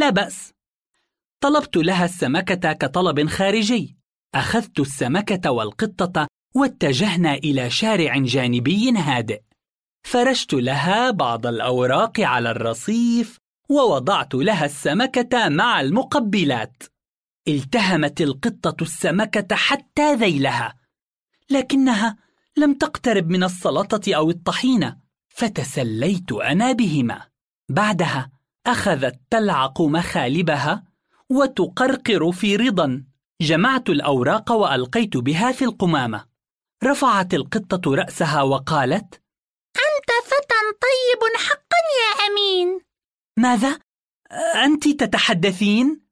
لا بأس. طلبت لها السمكة كطلب خارجي. أخذت السمكة والقطة واتجهنا إلى شارع جانبي هادئ. فرشت لها بعض الأوراق على الرصيف ووضعت لها السمكة مع المقبلات. التهمت القطة السمكة حتى ذيلها، لكنها لم تقترب من السلطة أو الطحينة، فتسليت أنا بهما. بعدها أخذت تلعق مخالبها وتقرقر في رضا. جمعت الأوراق وألقيت بها في القمامة. رفعت القطة رأسها وقالت: أنت فتى طيب حقا يا أمين. ماذا؟ أنت تتحدثين؟